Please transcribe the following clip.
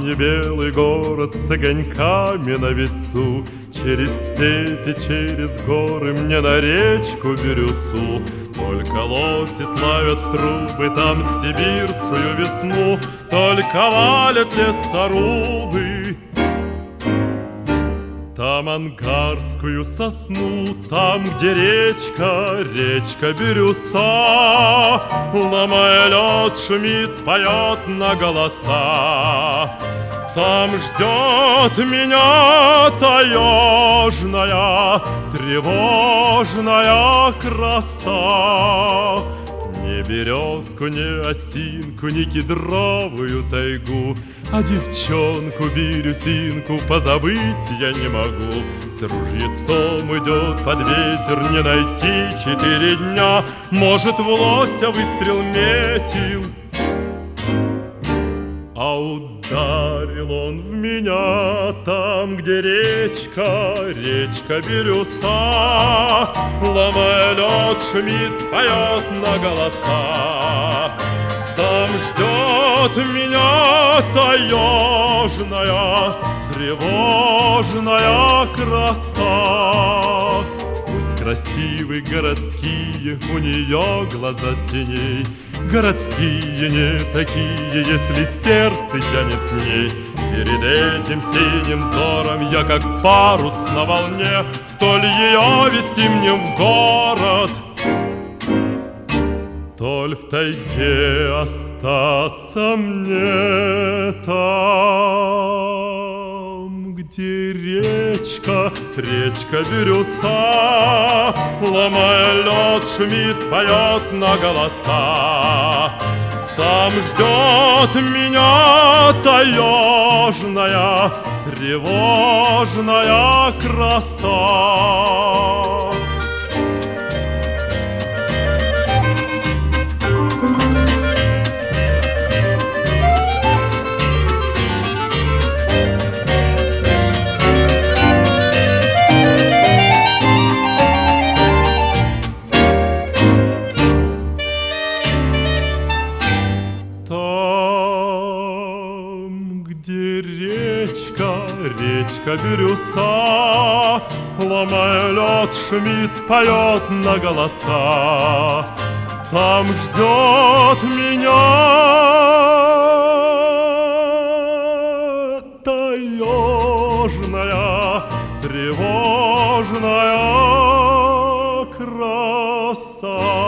не белый город с огоньками на весу, через степи, через горы мне на речку Бирюсу. Только лоси славят в трубы там сибирскую весну, только валят лесорубы там ангарскую сосну, там, где речка, речка Бирюса, ломая лед, шумит, поет на голоса. Там ждет меня таежная, тревожная краса. Ни березку, ни осинку, ни кедровую тайгу, а девчонку бирюсинку позабыть я не могу. С ружьецом идет под ветер, не найти 4 дня. Может, в лося выстрел метил, а ударил он в меня там, где речка, речка Бирюса, ломая лед, шумит, поет на голоса. Там ждет меня таежная, тревожная краса. Пусть красивые городские, у нее глаза синей, городские не такие, если сердце тянет к ней. Перед этим синим взором я как парус на волне, то ли ее вести мне в город, то ли в тайге остаться мне там, где речка, речка Бирюса, ломая лед, шумит, поет на голоса. Там ждет меня таежная, тревожная краса. Речка Бирюса, ломая лед, шумит, поет на голоса. Там ждет меня таежная, тревожная краса.